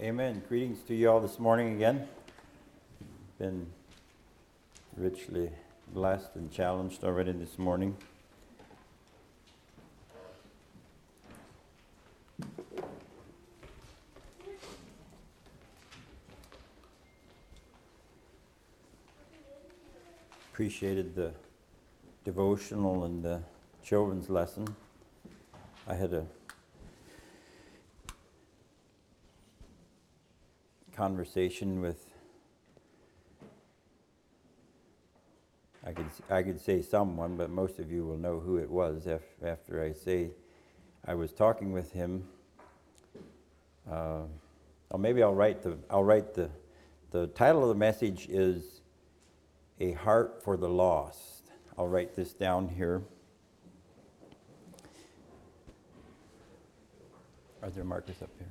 Amen. Greetings to you all this morning again. Been richly blessed and challenged already this morning. Appreciated the devotional and the children's lesson. I had a conversation with, I could say someone, but most of you will know who it was after I say I was talking with him. Or maybe I'll write the title of the message is A Heart for the Lost. I'll write this down here. Are there markers up here?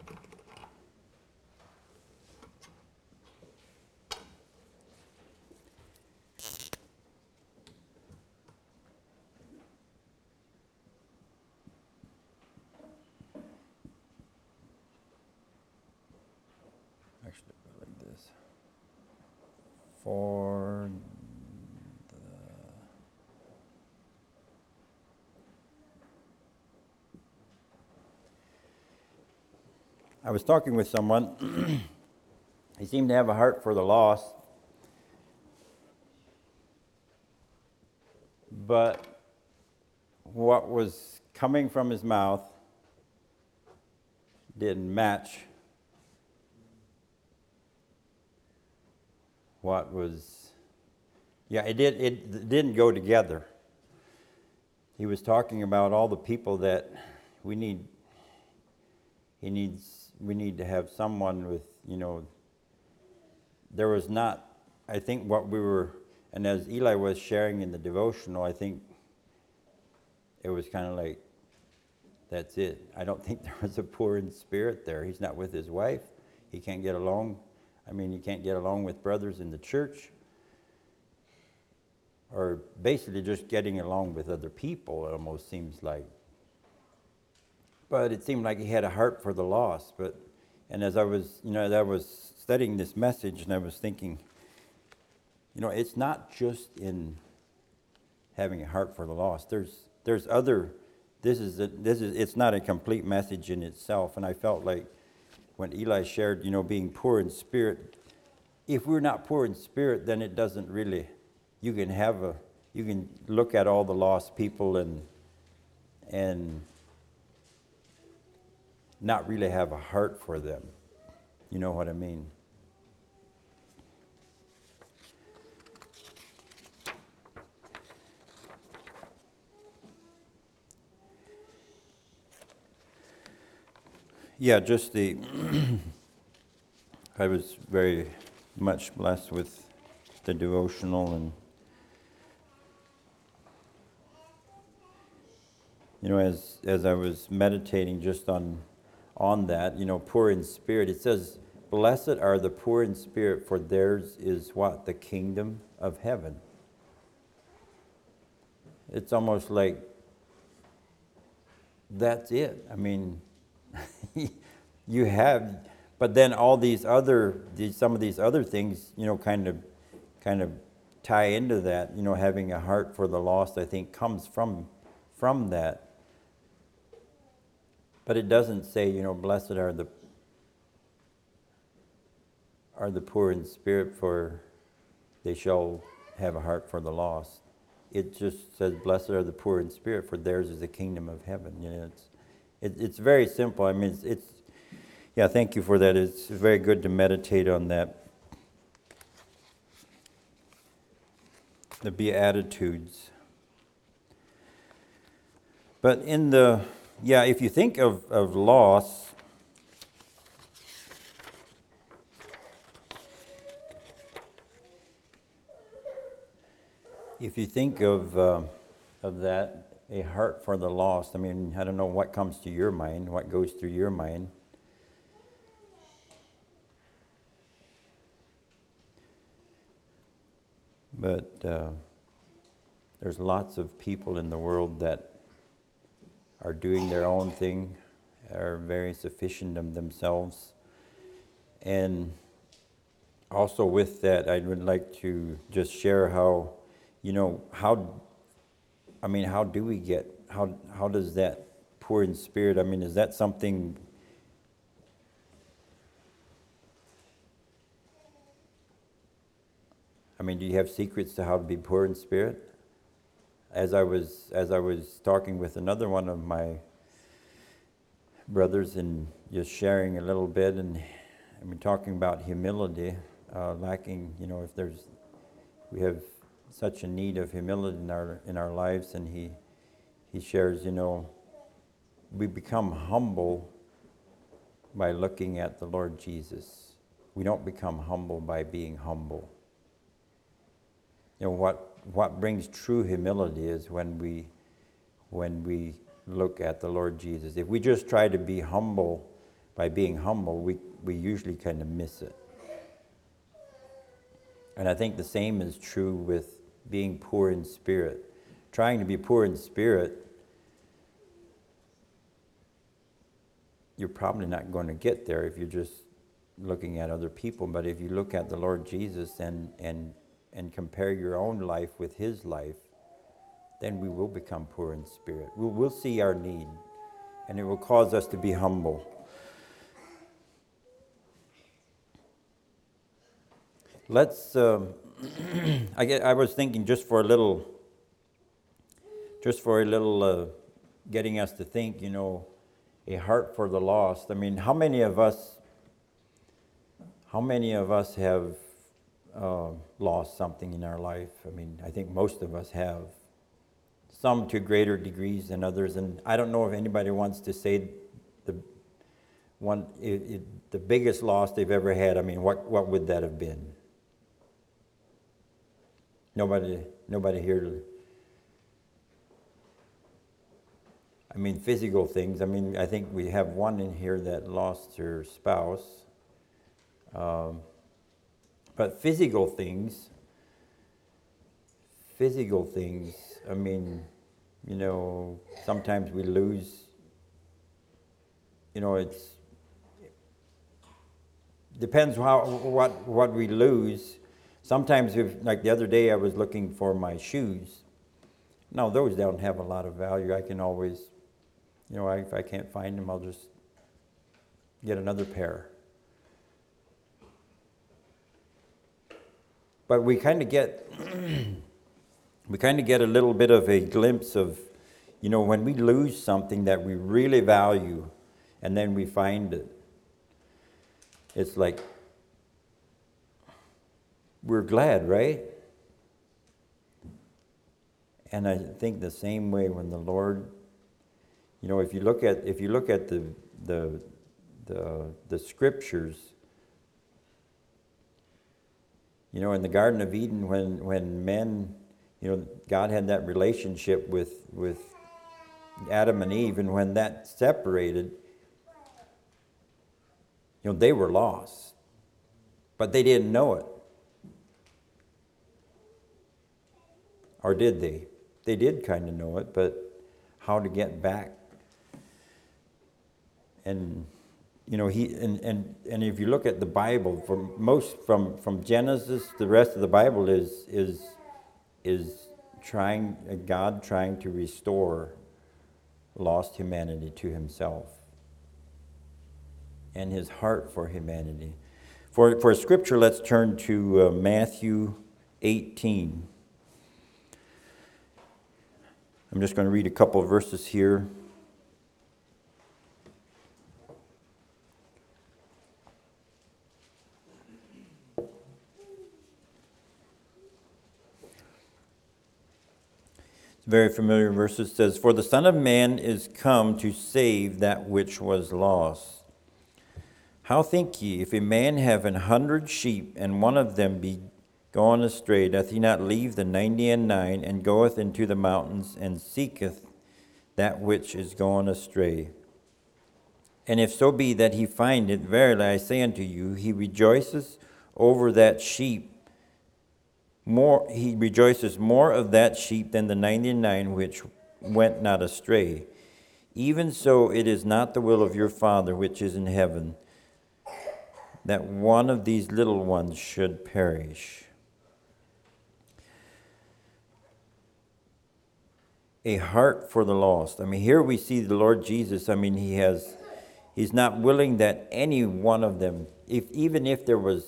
Actually, like this. For I was talking with someone. He seemed to have a heart for the lost, but what was coming from his mouth didn't match what was. It didn't go together. He was talking about all the people that we need. We need to have someone with, there was not, I think what we were, and as Eli was sharing in the devotional, I think it was kind of like, that's it. I don't think there was a poor in spirit there. He's not with his wife. He can't get along. He can't get along with brothers in the church. Or basically just getting along with other people, it almost seems like. But it seemed like he had a heart for the lost. And as I was studying this message, and I was thinking, it's not just in having a heart for the lost. There's other. It's not a complete message in itself. And I felt like when Eli shared, being poor in spirit. If we're not poor in spirit, then it doesn't really. You can look at all the lost people and not really have a heart for them. You know what I mean? Yeah, I was very much blessed with the devotional, and as I was meditating just on that, poor in spirit, it says, blessed are the poor in spirit, for theirs is what? The kingdom of heaven. It's almost like that's it. You have, but then all some of these other things, kind of tie into that. Having a heart for the lost, I think, comes from that. But it doesn't say, blessed are the poor in spirit, for they shall have a heart for the lost. It just says, blessed are the poor in spirit, for theirs is the kingdom of heaven. It's very simple. Thank you for that. It's very good to meditate on that. The Beatitudes. But if you think of loss, if you think of that, a heart for the lost, I don't know what comes to your mind, what goes through your mind. But there's lots of people in the world that are doing their own thing, are very sufficient of themselves, And also with that, I would like to just share how, how do we get, how does that poor in spirit, is that something, do you have secrets to how to be poor in spirit? As I was talking with another one of my brothers and just sharing a little bit, and talking about humility, lacking, we have such a need of humility in our lives, and he shares, we become humble by looking at the Lord Jesus. We don't become humble by being humble. What brings true humility is when we look at the Lord Jesus. If we just try to be humble by being humble, we usually kind of miss it. And I think the same is true with being poor in spirit. Trying to be poor in spirit, you're probably not going to get there if you're just looking at other people. But if you look at the Lord Jesus and compare your own life with his life, then we will become poor in spirit. We'll see our need, and it will cause us to be humble. Let's, I was thinking just for a little getting us to think, a heart for the lost. How many of us have lost something in our life? I think most of us have. Some to greater degrees than others, and I don't know if anybody wants to say the biggest loss they've ever had. What would that have been? Nobody here. Physical things. I think we have one in here that lost her spouse. But physical things. Sometimes we lose. It depends what we lose. Sometimes, like the other day, I was looking for my shoes. Now, those don't have a lot of value. I can always, if I can't find them, I'll just get another pair. But we kind of get a little bit of a glimpse of, when we lose something that we really value, and then we find it. It's like, we're glad, right? And I think the same way when the Lord, if you look at the scriptures, in the Garden of Eden, when men, God had that relationship with Adam and Eve, and when that separated, they were lost, but they didn't know it. Or did they? They did kind of know it, but how to get back. And if you look at the Bible, from Genesis, the rest of the Bible is God trying to restore lost humanity to himself and his heart for humanity. For scripture, let's turn to Matthew 18. I'm just going to read a couple of verses here. It's a very familiar verse. It says, "For the Son of Man is come to save that which was lost. How think ye, if a man have 100 sheep, and one of them be gone astray, doth he not leave the 99 and goeth into the mountains, and seeketh that which is gone astray? And if so be that he find it, verily I say unto you, he rejoices over that sheep. He rejoices more of that sheep than the 99 which went not astray. Even so, it is not the will of your Father which is in heaven that one of these little ones should perish. A heart for the lost. I mean, here we see the Lord Jesus. I mean, he's not willing that any one of them, even if there was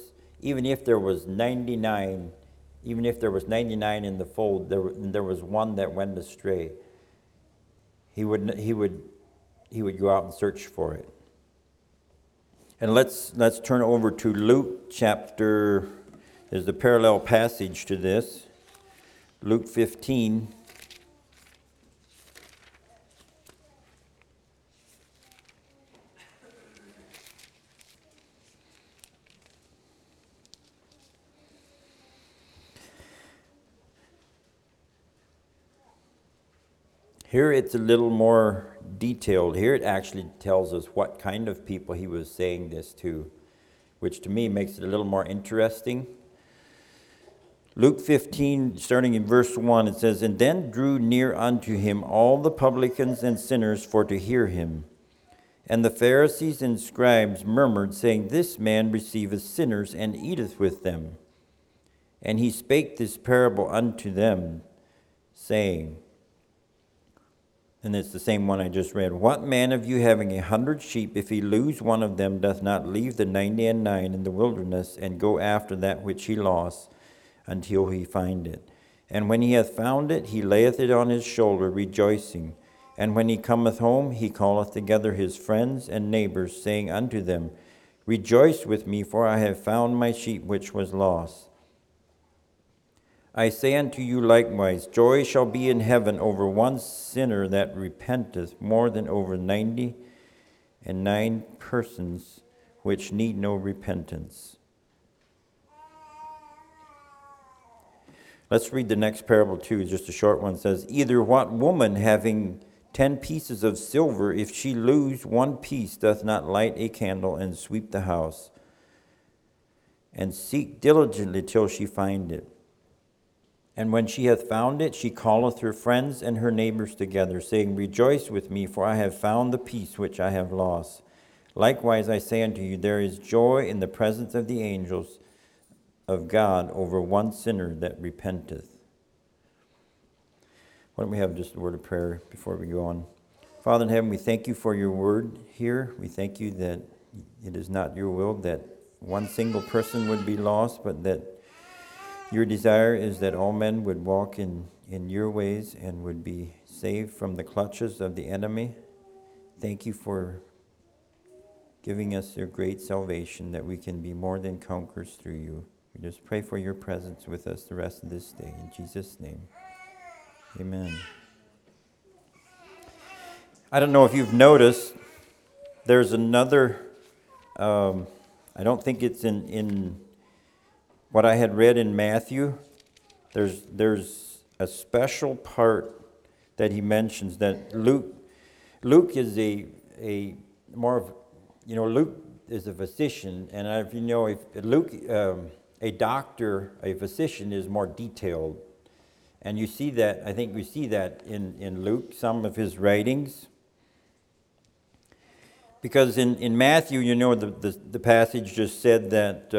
99, even if there was 99 in the fold, there was one that went astray. He would go out and search for it. And let's turn over to Luke chapter. There's a parallel passage to this. Luke 15. Here it's a little more detailed. Here it actually tells us what kind of people he was saying this to, which to me makes it a little more interesting. Luke 15, starting in verse 1, it says, "And then drew near unto him all the publicans and sinners for to hear him. And the Pharisees and scribes murmured, saying, This man receiveth sinners and eateth with them. And he spake this parable unto them, saying," and it's the same one I just read, "What man of you having 100 sheep, if he lose one of them, doth not leave the 99 in the wilderness, and go after that which he lost, until he find it? And when he hath found it, he layeth it on his shoulder, rejoicing. And when he cometh home, he calleth together his friends and neighbors, saying unto them, Rejoice with me, for I have found my sheep which was lost. I say unto you likewise, joy shall be in heaven over one sinner that repenteth, more than over 99 persons which need no repentance." Let's read the next parable too. It's just a short one. It says, "Either what woman having 10 pieces of silver, if she lose one piece, doth not light a candle and sweep the house, and seek diligently till she find it? And when she hath found it, she calleth her friends and her neighbors together, saying, Rejoice with me, for I have found the piece which I have lost. Likewise I say unto you, there is joy in the presence of the angels of God over one sinner that repenteth." Why don't we have just a word of prayer before we go on? Father in heaven, we thank you for your word here. We thank you that it is not your will that one single person would be lost, but that your desire is that all men would walk in your ways and would be saved from the clutches of the enemy. Thank you for giving us your great salvation, that we can be more than conquerors through you. We just pray for your presence with us the rest of this day. In Jesus' name, amen. I don't know if you've noticed, there's another, I don't think it's in what I had read in Matthew. There's a special part that he mentions that Luke is a more of, Luke is a physician, and if Luke, a doctor, a physician is more detailed. And you see that, I think we see that in Luke, some of his writings. Because in Matthew, the passage just said that,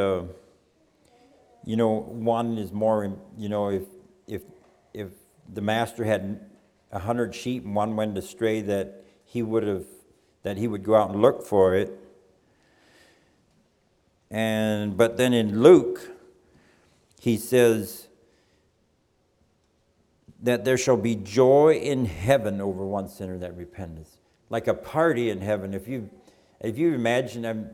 one is more, if the master had 100 sheep and one went astray, that he would go out and look for it. But then in Luke, he says that there shall be joy in heaven over one sinner that repenteth. Like a party in heaven. If you imagine,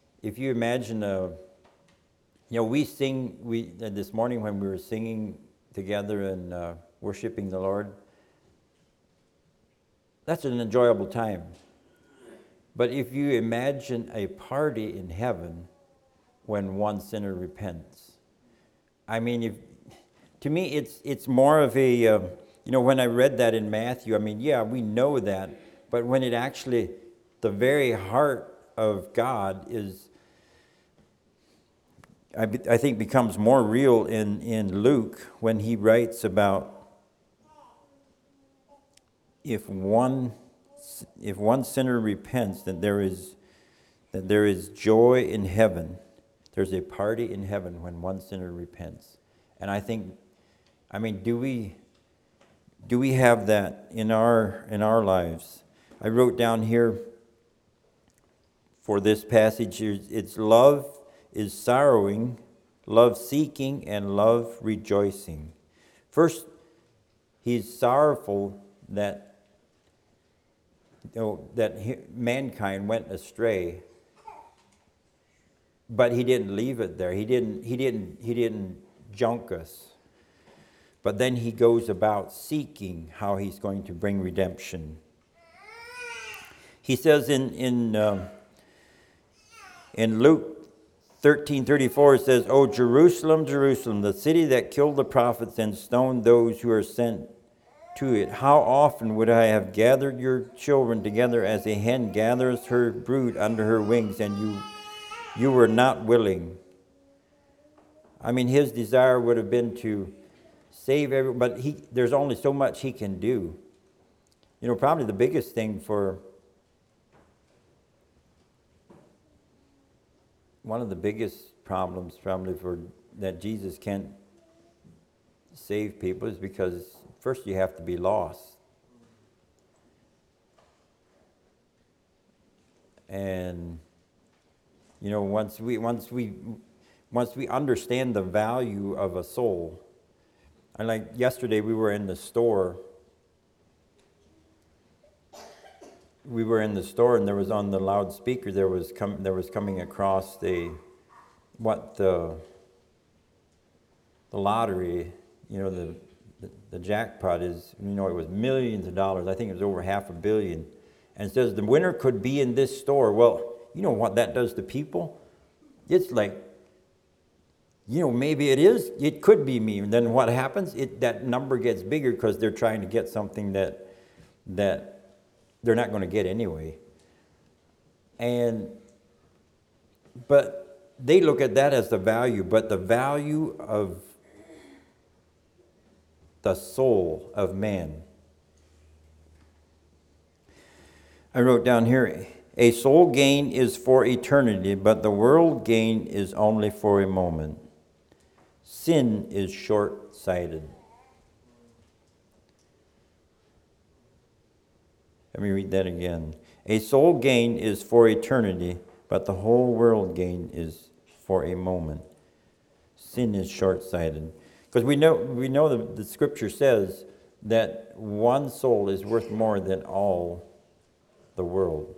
we this morning when we were singing together and worshiping the Lord, that's an enjoyable time. But if you imagine a party in heaven when one sinner repents, I mean, to me it's more of a, when I read that in Matthew, I mean, yeah, we know that, but when it actually, the very heart of God is, I think becomes more real in Luke when he writes about if one sinner repents, that there is joy in heaven. there's a party in heaven when one sinner repents. And I think, do we have that in our lives? I wrote down here for this passage, it's love is sorrowing, love seeking, and love rejoicing. First, he's sorrowful that mankind went astray, but he didn't leave it there. He didn't junk us. But then he goes about seeking how he's going to bring redemption. He says in Luke 13:34, it says, "O Jerusalem, Jerusalem, the city that killed the prophets and stoned those who are sent to it. How often would I have gathered your children together as a hen gathers her brood under her wings, and you were not willing." His desire would have been to save everyone, but there's only so much he can do. Probably the biggest thing one of the biggest problems probably for that Jesus can't save people is because first you have to be lost. And once we understand the value of a soul, and like yesterday we were in the store. And there was on the loudspeaker there was coming across the lottery, the jackpot is, it was millions of dollars. I think it was over $500 million. And it says the winner could be in this store. Well, you know what that does to people? It's like, maybe it could be me. And then what happens? That number gets bigger because they're trying to get something that they're not going to get anyway. But they look at that as the value, but the value of the soul of man. I wrote down here, a soul gain is for eternity, but the world gain is only for a moment. Sin is short-sighted. Let me read that again. A soul gain is for eternity, but the whole world gain is for a moment. Sin is short-sighted. Because we know the scripture says that one soul is worth more than all the world.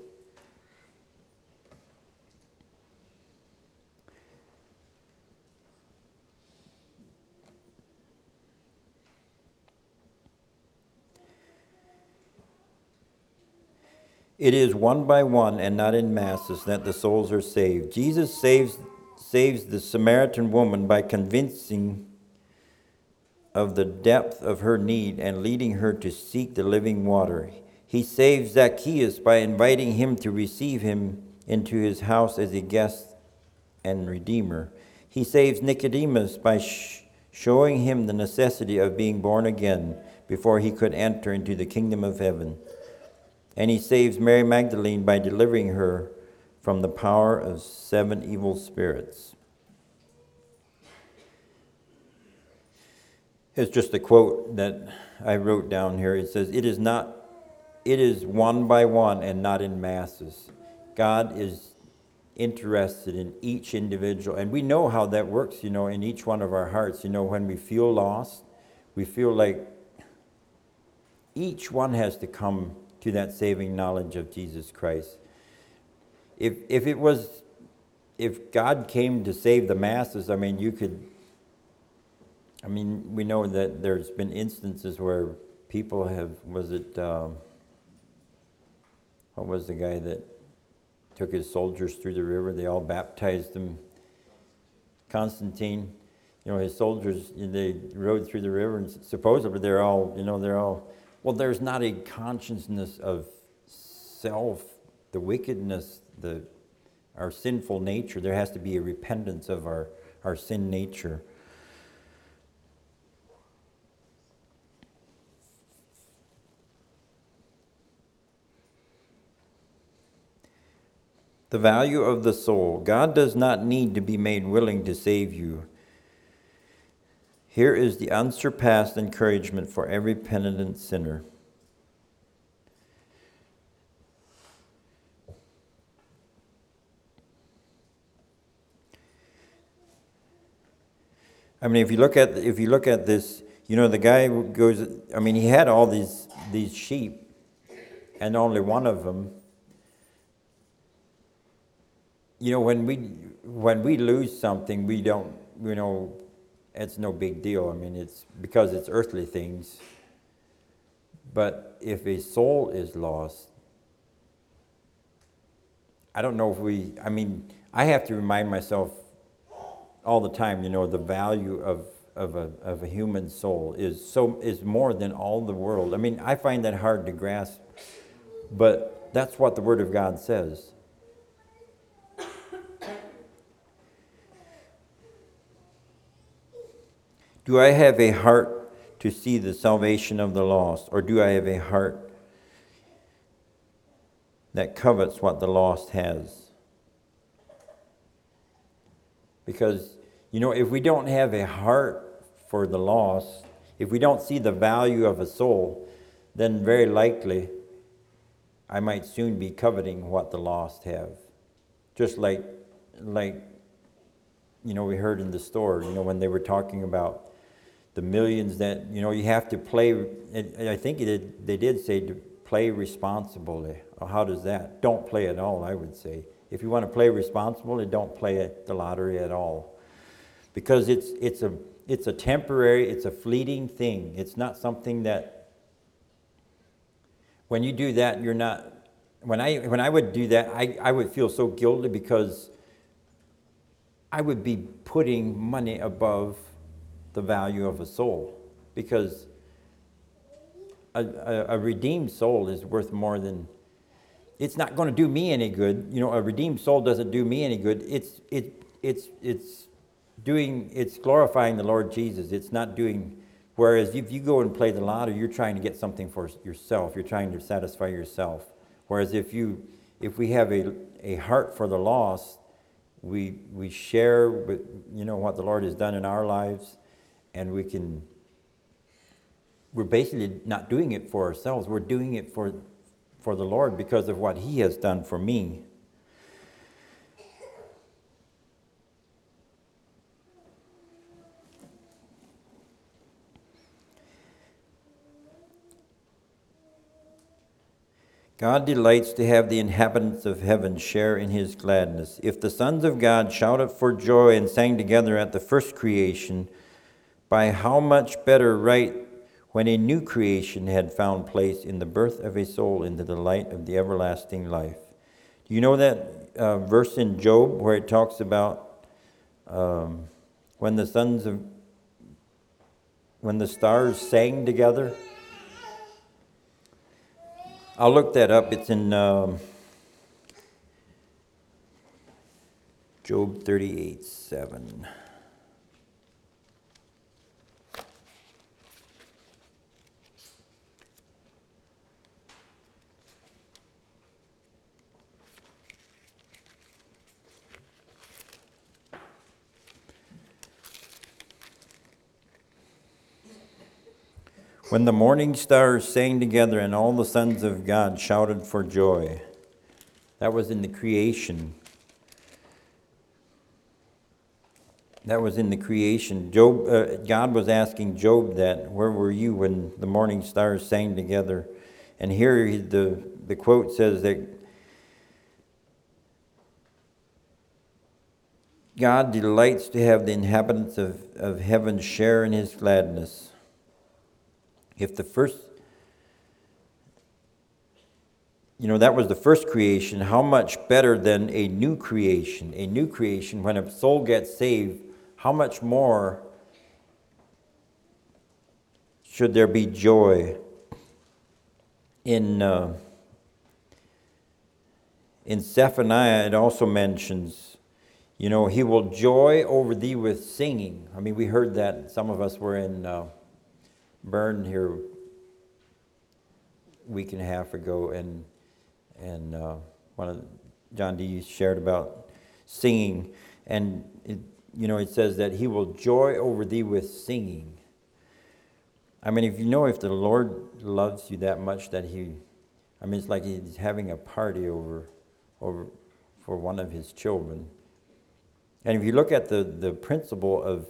It is one by one and not in masses that the souls are saved. Jesus saves the Samaritan woman by convincing of the depth of her need and leading her to seek the living water. He saves Zacchaeus by inviting him to receive him into his house as a guest and redeemer. He saves Nicodemus by showing him the necessity of being born again before he could enter into the kingdom of heaven. And he saves Mary Magdalene by delivering her from the power of 7 evil spirits. It's just a quote that I wrote down here. It says, it is one by one and not in masses. God is interested in each individual. And we know how that works, in each one of our hearts. When we feel lost, we feel like each one has to come to that saving knowledge of Jesus Christ. If God came to save the masses, we know that there's been instances where people have, what was the guy that took his soldiers through the river? They all baptized them. Constantine, his soldiers, they rode through the river, and supposedly they're all, well, there's not a consciousness of self, the wickedness, our sinful nature. There has to be a repentance of our sin nature. The value of the soul. God does not need to be made willing to save you. Here is the unsurpassed encouragement for every penitent sinner. I mean, if you look at this, the guy goes. I mean, he had all these sheep, and only one of them. When we lose something, we don't. It's no big deal. I mean, it's because it's earthly things. But if a soul is lost, I don't know if we. I mean, I have to remind myself all the time, the value of a human soul is more than all the world. I mean, I find that hard to grasp, but that's what the Word of God says. Do I have a heart to see the salvation of the lost, or do I have a heart that covets what the lost has? Because, if we don't have a heart for the lost, if we don't see the value of a soul, then very likely I might soon be coveting what the lost have. Just like we heard in the store, when they were talking about the millions that, you have to play. I think they did say to play responsibly. How does that? Don't play at all, I would say. If you want to play responsibly, don't play at the lottery at all. Because it's a temporary, it's a fleeting thing. It's not something that, when you do that, you're not, when I would do that, I would feel so guilty because I would be putting money above the value of a soul. Because a redeemed soul is worth more than, it's not going to do me any good. A redeemed soul doesn't do me any good. It's glorifying the Lord Jesus. It's not doing, whereas if you go and play the lottery, you're trying to get something for yourself. You're trying to satisfy yourself. Whereas if we have a heart for the lost, we share with, what the Lord has done in our lives, and we're basically not doing it for ourselves. We're doing it for the Lord because of what He has done for me. God delights to have the inhabitants of heaven share in His gladness. If the sons of God shouted for joy and sang together at the first creation, by how much better right when a new creation had found place in the birth of a soul into the light of the everlasting life. Do you know that verse in Job where it talks about when the stars sang together? I'll look that up. It's in Job 38:7. When the morning stars sang together and all the sons of God shouted for joy. That was in the creation. That was in the creation. God was asking Job that, where were you when the morning stars sang together? And here the quote says that God delights to have the inhabitants of heaven share in His gladness. If the first, that was the first creation, how much better than a new creation? A new creation, when a soul gets saved, how much more should there be joy? In Zephaniah, it also mentions, He will joy over thee with singing. I mean, we heard that. Some of us were in Bern here a week and a half ago, and one of John D. shared about singing, and it says that he will joy over thee with singing. I mean, if the Lord loves you that much that it's like he's having a party over for one of his children. And if you look at the principle of,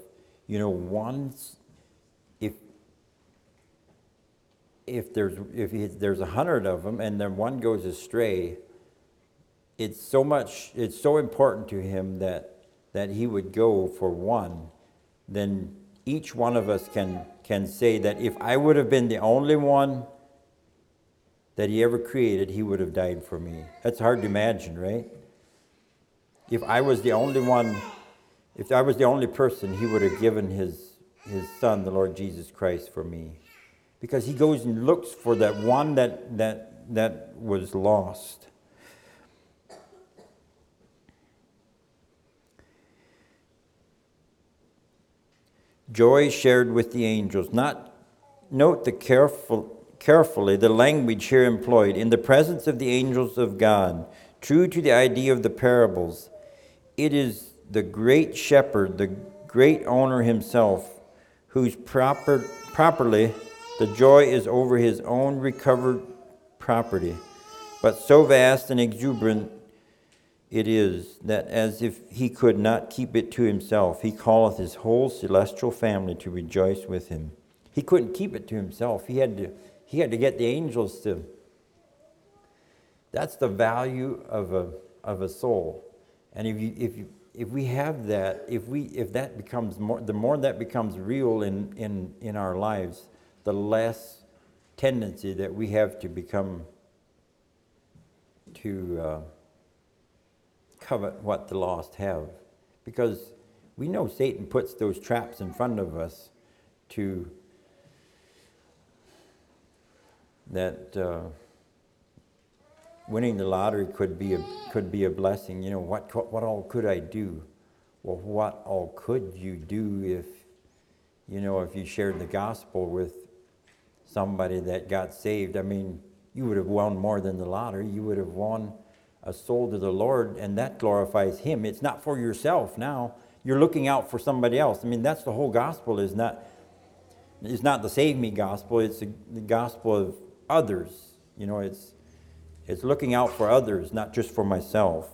if there's 100 of them and then one goes astray, it's so important to him that he would go for one. Then each one of us can say that if I would have been the only one that he ever created, he would have died for me. That's hard to imagine, right? If I was the only one, if I was the only person, he would have given his son, the Lord Jesus Christ, for me. Because he goes and looks for that one that was lost. Joy shared with the angels. Note carefully the language here employed. In the presence of the angels of God, true to the idea of the parables, it is the great shepherd, the great owner himself, whose properly the joy is over his own recovered property. But so vast and exuberant it is, that as if he could not keep it to himself, he calleth his whole celestial family to rejoice with him. He couldn't keep it to himself. He had to get the angels to. That's the value of a soul. And if we have that, if that becomes more, the more that becomes real in our lives, the less tendency that we have to become to covet what the lost have. Because we know Satan puts those traps in front of us that winning the lottery could be a blessing. What all could I do? Well, what all could you do if you shared the gospel with somebody that got saved? I mean, you would have won more than the lottery. You would have won a soul to the Lord, and that glorifies him. It's not for yourself now. You're looking out for somebody else. I mean, that's the whole gospel. Is not the save me gospel. It's the gospel of others. It's looking out for others, not just for myself.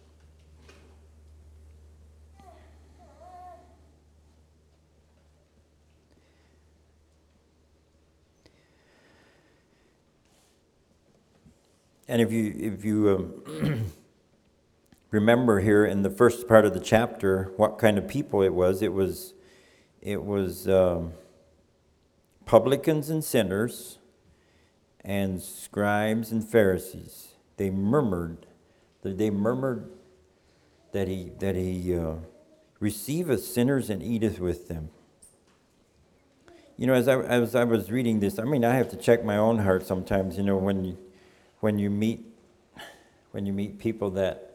And if you remember here in the first part of the chapter, what kind of people it was publicans and sinners, and scribes and Pharisees. They murmured that he receiveth sinners and eateth with them. As I was reading this, I mean, I have to check my own heart sometimes. When you meet people that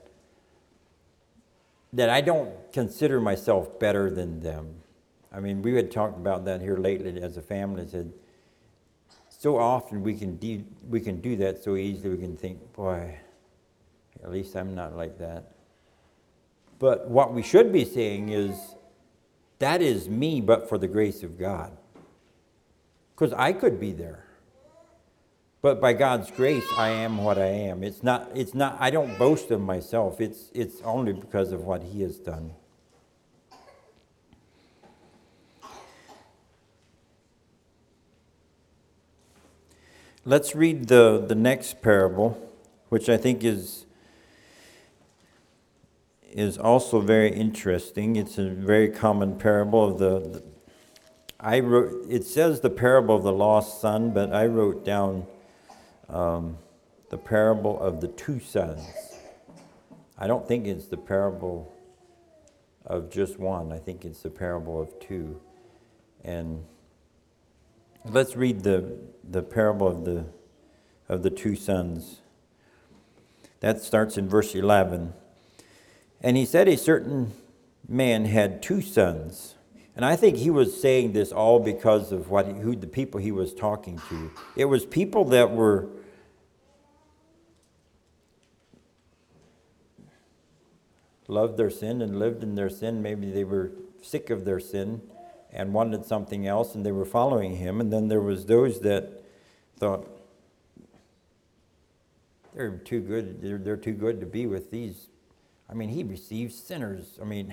I don't consider myself better than them. I mean, we had talked about that here lately as a family. I said, so often we can do that so easily. We can think, boy, at least I'm not like that. But what we should be saying is, that is me, but for the grace of God. Because I could be there. But by God's grace, I am what I am. It's not. I don't boast of myself. It's only because of what He has done. Let's read the next parable, which I think is also very interesting. It's a very common parable of it says the parable of the lost son, but I wrote down the parable of the two sons. I don't think it's the parable of just one. I think it's the parable of two. And let's read the parable of the two sons. That starts in verse 11. And he said, a certain man had two sons. And I think he was saying this all because of who the people he was talking to. It was people that were loved their sin and lived in their sin. Maybe they were sick of their sin and wanted something else, and they were following him. And then there was those that thought, they're too good. They're too good to be with these. I mean, he receives sinners. I mean,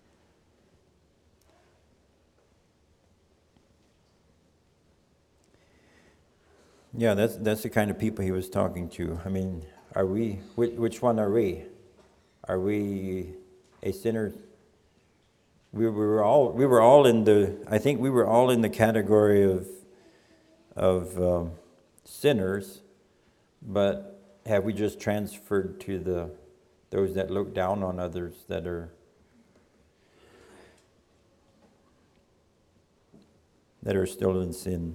yeah, that's the kind of people he was talking to. I mean, are we? Which one are we? Are we a sinner? We were all in the. I think we were all in the category of sinners, but have we just transferred to those that look down on others that are still in sin?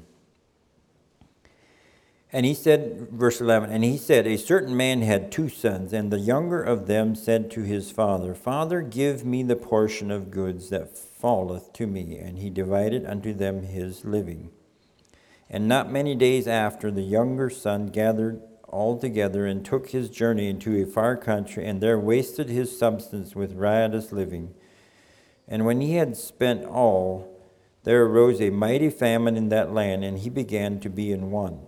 And he said, verse 11, and he said, a certain man had 2 sons, and the younger of them said to his father, Father, give me the portion of goods that falleth to me. And he divided unto them his living. And not many days after, the younger son gathered all together and took his journey into a far country, and there wasted his substance with riotous living. And when he had spent all, there arose a mighty famine in that land, and he began to be in want.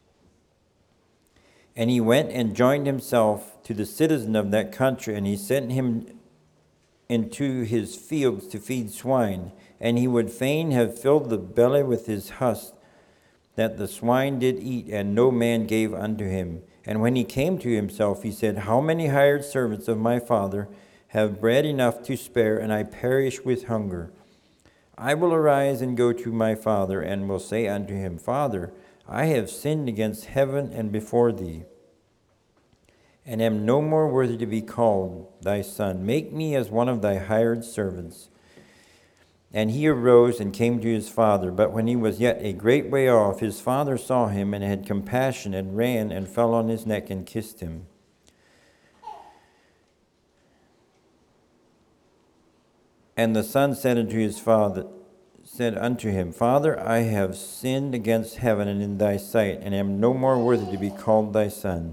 And he went and joined himself to the citizen of that country, and he sent him into his fields to feed swine. And he would fain have filled the belly with his husk, that the swine did eat, and no man gave unto him. And when he came to himself, he said, How many hired servants of my father have bread enough to spare, and I perish with hunger? I will arise and go to my father, and will say unto him, Father, I have sinned against heaven and before thee, and am no more worthy to be called thy son. Make me as one of thy hired servants. And he arose and came to his father. But when he was yet a great way off, his father saw him, and had compassion, and ran and fell on his neck and kissed him. And the son said unto him, Father, I have sinned against heaven and in thy sight, and am no more worthy to be called thy son.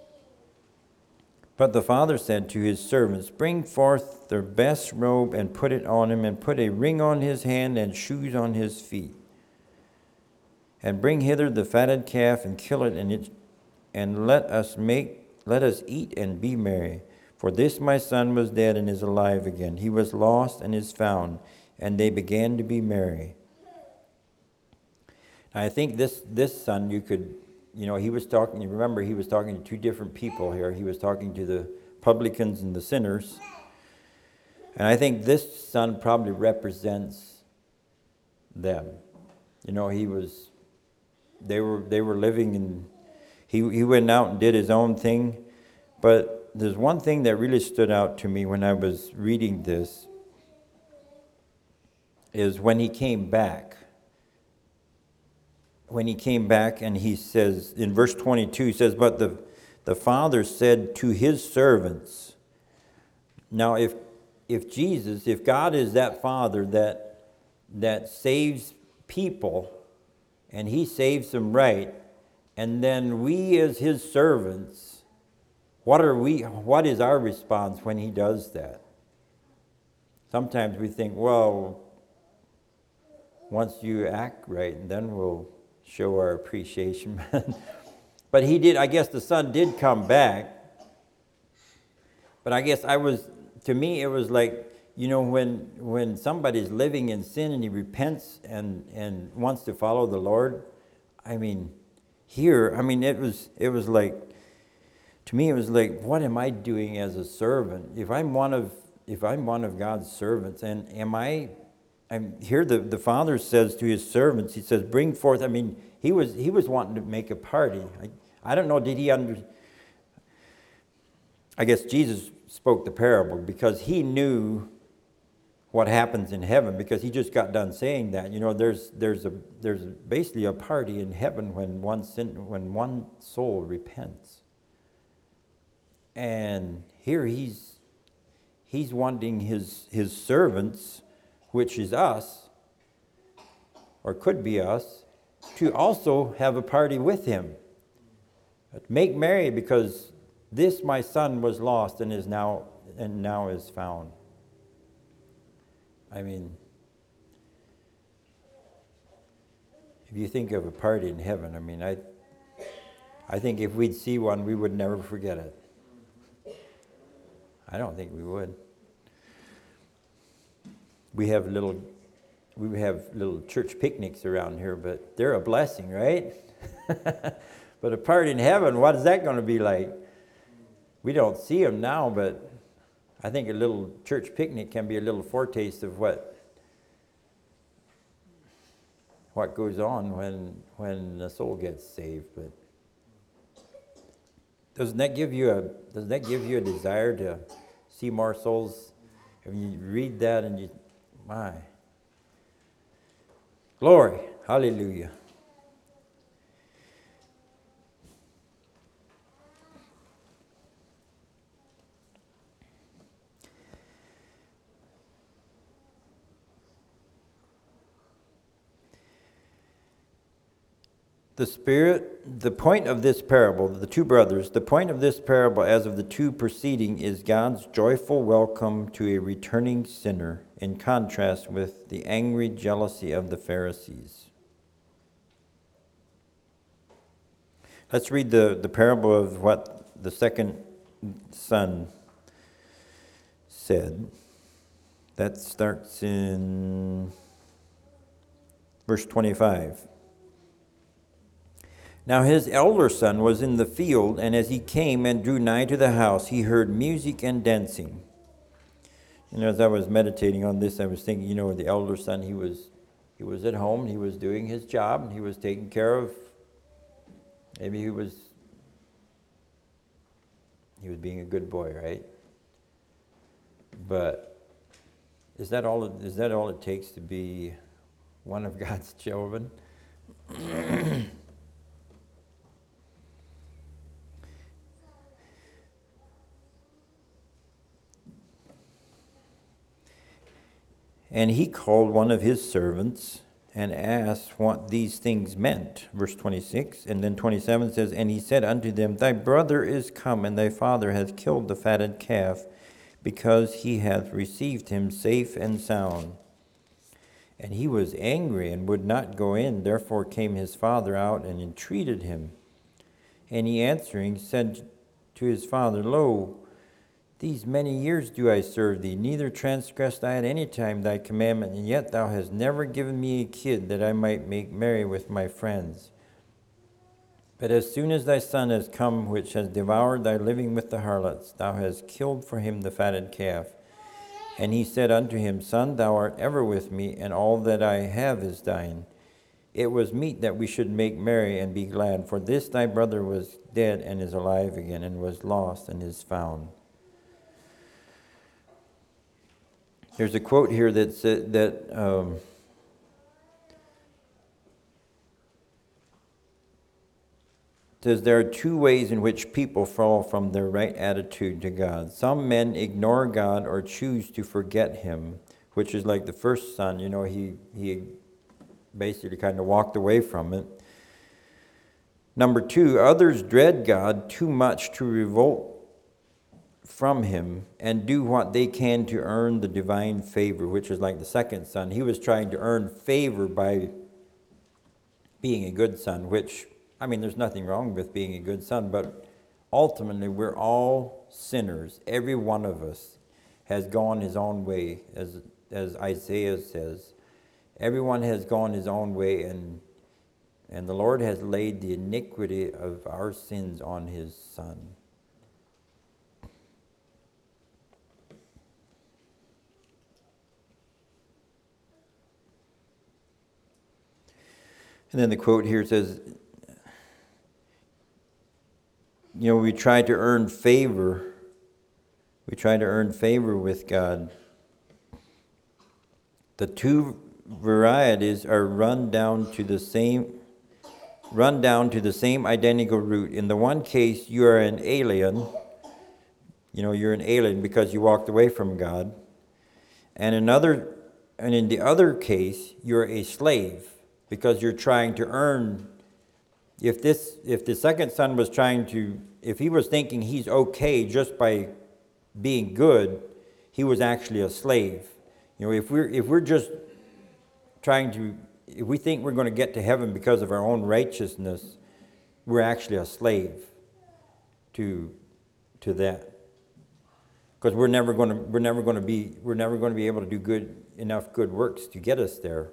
But the father said to his servants, Bring forth the best robe, and put it on him, and put a ring on his hand, and shoes on his feet. And bring hither the fatted calf, and kill it, and let us eat and be merry. For this my son was dead and is alive again. He was lost and is found. And they began to be merry. I think this son, he was talking, you remember he was talking to 2 different people here. He was talking to the publicans and the sinners. And I think this son probably represents them. They were living in, he went out and did his own thing. But there's one thing that really stood out to me when I was reading this, is when he came back. When he came back, and he says, in verse 22, he says, But the father said to his servants. Now, if God is that father that saves people, and he saves them right, and then we as his servants, what is our response when he does that? Sometimes we think, well, once you act right, then we'll show our appreciation. But he did, I guess the son did come back. But I guess to me, it was like, when somebody's living in sin and he repents and wants to follow the Lord, it was like, to me, it was like, what am I doing as a servant? If I'm one of God's servants, and here the father says to his servants, he says, bring forth. He was wanting to make a party. I don't know, did he I guess Jesus spoke the parable because he knew what happens in heaven, because he just got done saying that. There's basically a party in heaven when one soul repents. And here he's wanting his servants, which is us, or could be us, to also have a party with him. Make merry, because this my son was lost and is now and now is found. I mean, if you think of a party in heaven, I mean, I think if we'd see one, we would never forget it. I don't think we would. We have little church picnics around here, but they're a blessing, right? But a party in heaven, what is that going to be like? We don't see them now, but I think a little church picnic can be a little foretaste of what goes on when the soul gets saved. But doesn't that give you a desire to see more souls? When you read that and you, my, glory, hallelujah. The point of this parable, the two brothers, the point of this parable as of the two preceding is God's joyful welcome to a returning sinner in contrast with the angry jealousy of the Pharisees. Let's read the parable of what the second son said. That starts in verse 25. Now his elder son was in the field, and as he came and drew nigh to the house, he heard music and dancing. And as I was meditating on this, I was thinking, the elder son, he was at home, he was doing his job, and he was taking care of, maybe he was being a good boy, right? But is that all it takes to be one of God's children? And he called one of his servants and asked what these things meant. Verse 26, and then 27 says, and he said unto them, thy brother is come, and thy father hath killed the fatted calf, because he hath received him safe and sound. And he was angry and would not go in. Therefore came his father out and entreated him. And he answering said to his father, lo, these many years do I serve thee, neither transgressed I at any time thy commandment, and yet thou hast never given me a kid that I might make merry with my friends. But as soon as thy son is come, which has devoured thy living with the harlots, thou hast killed for him the fatted calf. And he said unto him, son, thou art ever with me, and all that I have is thine. It was meet that we should make merry and be glad, for this thy brother was dead and is alive again, and was lost and is found. There's a quote here that says there are two ways in which people fall from their right attitude to God. Some men ignore God or choose to forget him, which is like the first son. He basically kind of walked away from it. Number two, others dread God too much to revolt from him and do what they can to earn the divine favor, which is like the second son. He was trying to earn favor by being a good son, which, there's nothing wrong with being a good son, but ultimately we're all sinners. Every one of us has gone his own way, as Isaiah says. Everyone has gone his own way, and the Lord has laid the iniquity of our sins on his Son. And then the quote here says, we try to earn favor. We try to earn favor with God. The two varieties are run down to the same identical root. In the one case, you are an alien. You're an alien because you walked away from God. And in the other case, you're a slave because you're trying to earn. If the second son was if he was thinking he's okay just by being good, he was actually a slave. If we're just trying to, if we think we're going to get to heaven because of our own righteousness, we're actually a slave to that. Because we're never going to be able to do enough good works to get us there.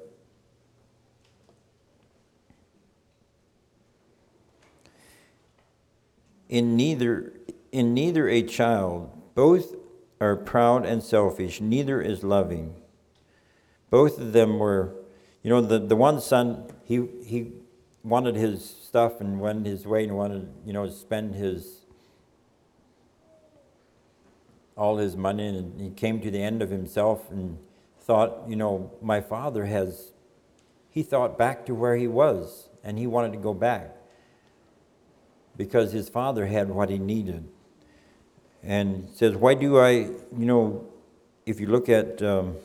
In neither a child, both are proud and selfish, neither is loving. Both of them were, the one son, he wanted his stuff and went his way and wanted, to spend all his money, and he came to the end of himself and thought, my father he thought back to where he was, and he wanted to go back because his father had what he needed. And he says, why do I, if you look at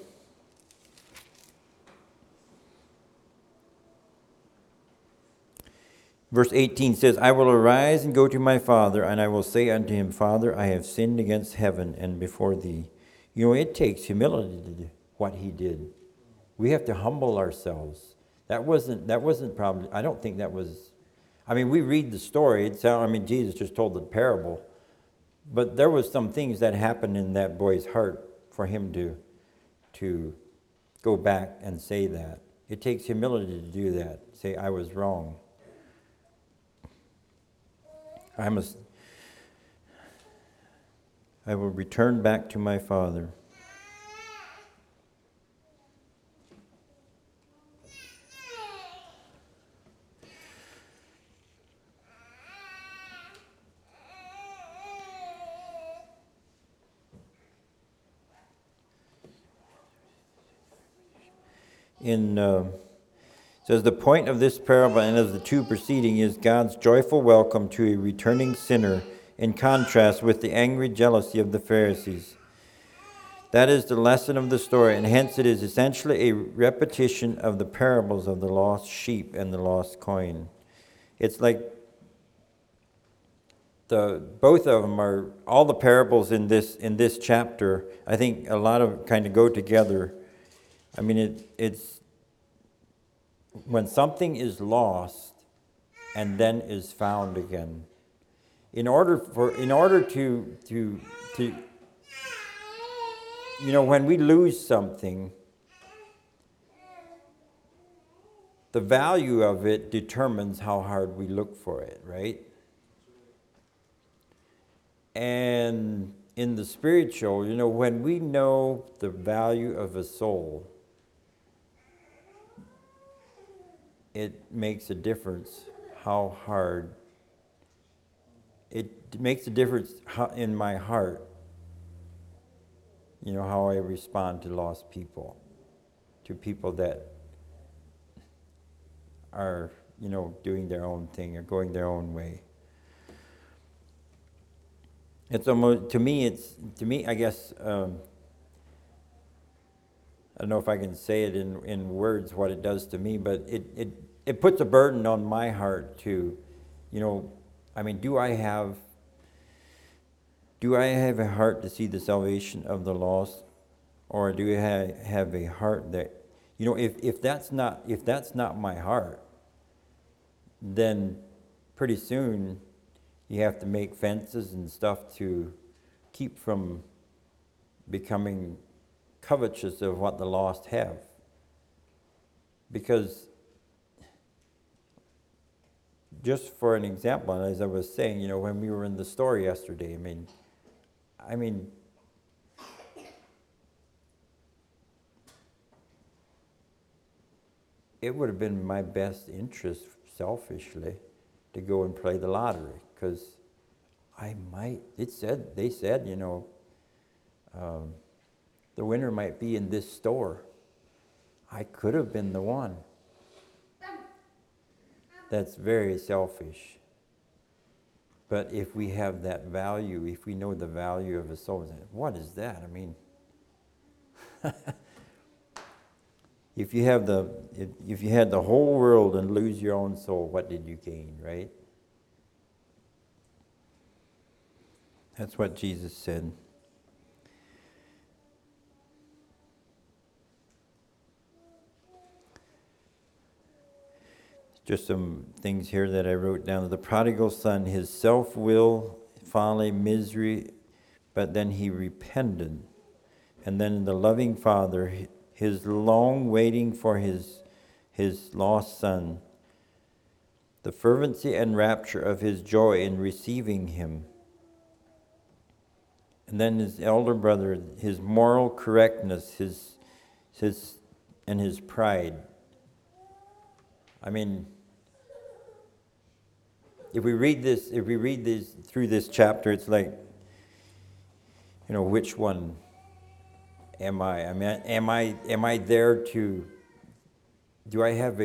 verse 18 says, I will arise and go to my father, and I will say unto him, Father, I have sinned against heaven and before thee. It takes humility to do what he did. We have to humble ourselves. That wasn't probably, I don't think that was, we read the story, Jesus just told the parable, but there was some things that happened in that boy's heart for him to go back and say that. It takes humility to do that, say, I was wrong. I will return back to my father. Says the point of this parable and of the two preceding is God's joyful welcome to a returning sinner, in contrast with the angry jealousy of the Pharisees. That is the lesson of the story, and hence it is essentially a repetition of the parables of the lost sheep and the lost coin. It's like both of them are, all the parables in this chapter, I think a lot of kind of go together. It's when something is lost and then is found again. In order to when we lose something, the value of it determines how hard we look for it, right? And in the spiritual, when we know the value of a soul, it makes a difference how hard. It makes a difference in my heart, how I respond to lost people, to people that are, doing their own thing or going their own way. It's almost, to me, I guess, I don't know if I can say it in words what it does to me, but it puts a burden on my heart to, do I have a heart to see the salvation of the lost, or do I have a heart that, if that's not my heart, then pretty soon you have to make fences and stuff to keep from becoming covetous of what the lost have. Because, just for an example, as I was saying, when we were in the store yesterday, it would have been my best interest, selfishly, to go and play the lottery, because they said, the winner might be in this store. I could have been the one. That's very selfish. But if we have that value, if we know the value of a soul, what is that? If you had the whole world and lose your own soul, what did you gain, right? That's what Jesus said. just some things here that I wrote down. The prodigal son, his self-will, folly, misery, but then he repented. And then the loving father, his long waiting for his lost son, the fervency and rapture of his joy in receiving him. And then his elder brother, his moral correctness, his and his pride. I mean, if we read this through this chapter, it's like, which one am I? I mean, am I there to? Do I have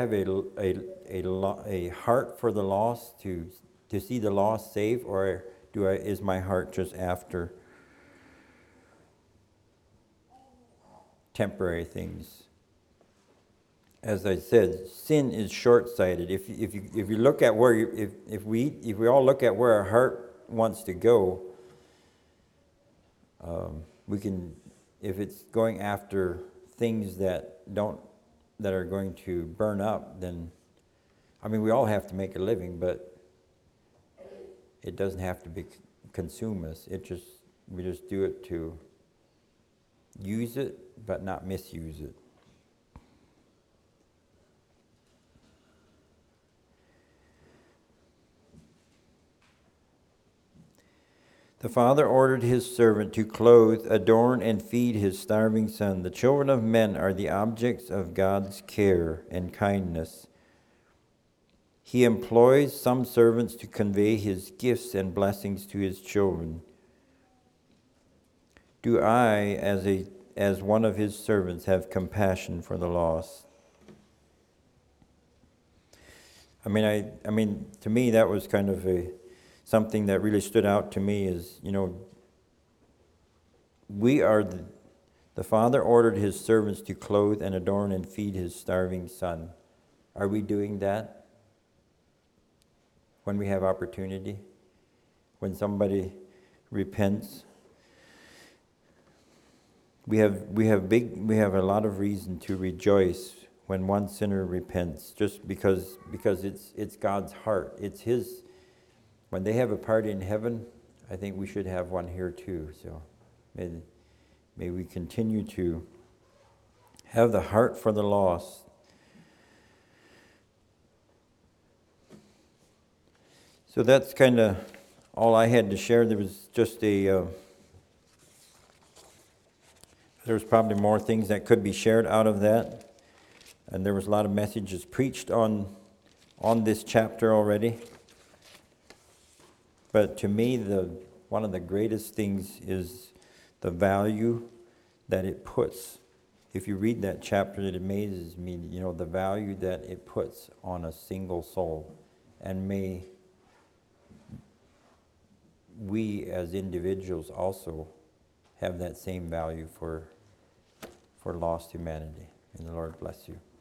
a heart for the lost to see the lost saved, or is my heart just after temporary things? As I said, sin is short-sighted. If you look at where if we all look at where our heart wants to go, we can, if it's going after things that are going to burn up, then, I mean, we all have to make a living, but it doesn't have to consume us. We just do it to use it, but not misuse it. The father ordered his servant to clothe, adorn, and feed his starving son. The children of men are the objects of God's care and kindness. He employs some servants to convey his gifts and blessings to his children. Do I, as one of his servants, have compassion for the lost? I mean, to me, that was kind of something that really stood out to me is, we are the father ordered his servants to clothe and adorn and feed his starving son. Are we doing that when we have opportunity? When somebody repents? We have a lot of reason to rejoice when one sinner repents, just because it's God's heart. It's his. When they have a party in heaven, I think we should have one here too. So may we continue to have the heart for the lost. So that's kind of all I had to share. There was just there was probably more things that could be shared out of that. And there was a lot of messages preached on this chapter already. But to me, one of the greatest things is the value that it puts. If you read that chapter, it amazes me, the value that it puts on a single soul. And may we as individuals also have that same value for lost humanity. And the Lord bless you.